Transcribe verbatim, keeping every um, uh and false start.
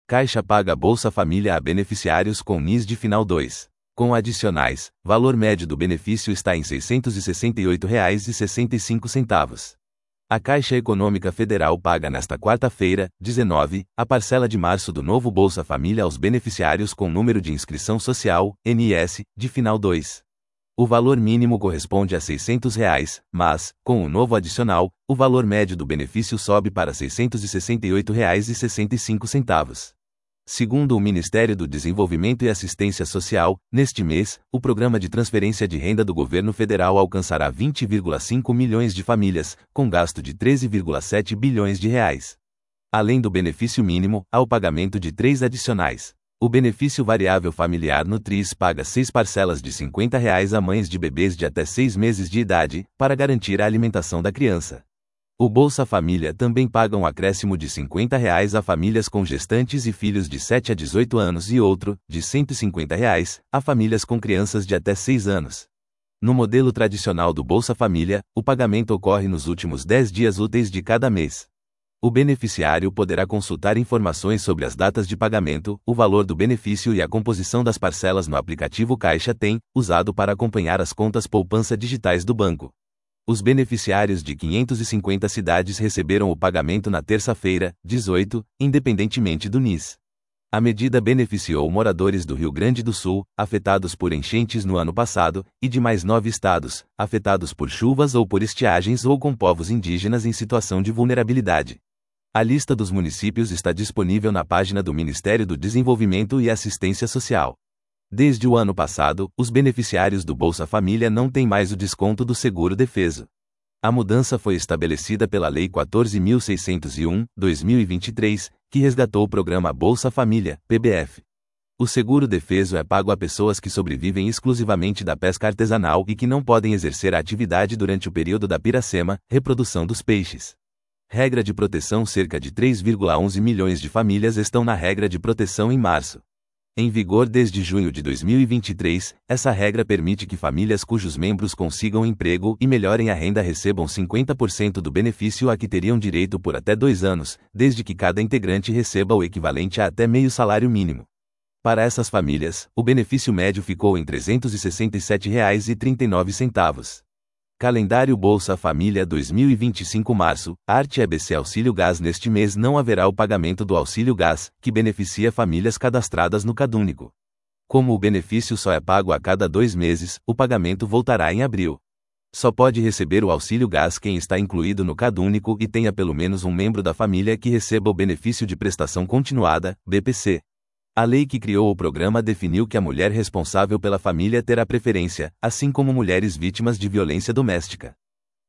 Caixa paga Bolsa Família a beneficiários com N I S de final dois. Com adicionais, valor médio do benefício está em seiscentos e sessenta e oito reais e sessenta e cinco centavos. A Caixa Econômica Federal paga nesta quarta-feira, dezenove, a parcela de março do novo Bolsa Família aos beneficiários com número de inscrição social, N I S, de final dois. O valor mínimo corresponde a seiscentos reais, mas, com o novo adicional, o valor médio do benefício sobe para seiscentos e sessenta e oito reais e sessenta e cinco centavos. Segundo o Ministério do Desenvolvimento e Assistência Social, neste mês, o programa de transferência de renda do governo federal alcançará vinte vírgula cinco milhões de famílias, com gasto de treze vírgula sete bilhões de reais. Além do benefício mínimo, há o pagamento de três adicionais. O benefício variável familiar Nutris paga seis parcelas de cinquenta reais a mães de bebês de até seis meses de idade, para garantir a alimentação da criança. O Bolsa Família também paga um acréscimo de cinquenta reais a famílias com gestantes e filhos de sete a dezoito anos e outro, de cento e cinquenta reais, a famílias com crianças de até seis anos. No modelo tradicional do Bolsa Família, o pagamento ocorre nos últimos dez dias úteis de cada mês. O beneficiário poderá consultar informações sobre as datas de pagamento, o valor do benefício e a composição das parcelas no aplicativo Caixa Tem, usado para acompanhar as contas poupança digitais do banco. Os beneficiários de quinhentas e cinquenta cidades receberam o pagamento na terça-feira, dezoito, independentemente do N I S. A medida beneficiou moradores do Rio Grande do Sul, afetados por enchentes no ano passado, e de mais nove estados, afetados por chuvas ou por estiagens ou com povos indígenas em situação de vulnerabilidade. A lista dos municípios está disponível na página do Ministério do Desenvolvimento e Assistência Social. Desde o ano passado, os beneficiários do Bolsa Família não têm mais o desconto do seguro-defeso. A mudança foi estabelecida pela Lei quatorze mil seiscentos e um, dois mil e vinte e três, que resgatou o programa Bolsa Família, P B F. O seguro-defeso é pago a pessoas que sobrevivem exclusivamente da pesca artesanal e que não podem exercer a atividade durante o período da piracema, reprodução dos peixes. Regra de proteção: cerca de três vírgula onze milhões de famílias estão na regra de proteção em março. Em vigor desde junho de dois mil e vinte e três, essa regra permite que famílias cujos membros consigam emprego e melhorem a renda recebam cinquenta por cento do benefício a que teriam direito por até dois anos, desde que cada integrante receba o equivalente a até meio salário mínimo. Para essas famílias, o benefício médio ficou em trezentos e sessenta e sete reais e trinta e nove centavos. Calendário Bolsa Família dois mil e vinte e cinco Março, Arte E B C Auxílio Gás. Neste mês não haverá o pagamento do Auxílio Gás, que beneficia famílias cadastradas no CadÚnico. Como o benefício só é pago a cada dois meses, o pagamento voltará em abril. Só pode receber o Auxílio Gás quem está incluído no CadÚnico e tenha pelo menos um membro da família que receba o benefício de prestação continuada, B P C. A lei que criou o programa definiu que a mulher responsável pela família terá preferência, assim como mulheres vítimas de violência doméstica.